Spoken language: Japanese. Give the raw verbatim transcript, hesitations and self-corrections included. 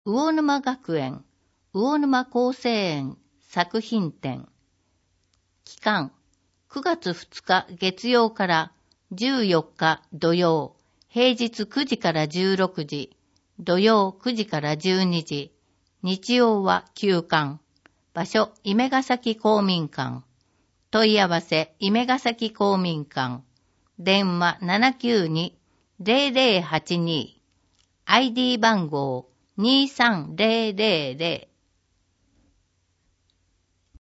魚沼学園、魚沼厚生園作品展。期間、くがつふつか月曜からじゅうよっか土曜、平日くじからじゅうろくじ、土曜くじからじゅうにじ、日曜は休館。場所、夢ヶ崎公民館。問い合わせ、夢ヶ崎公民館。電話 ななきゅうに ゼロゼロはちに。アイディー 番号にさんゼロゼロゼロ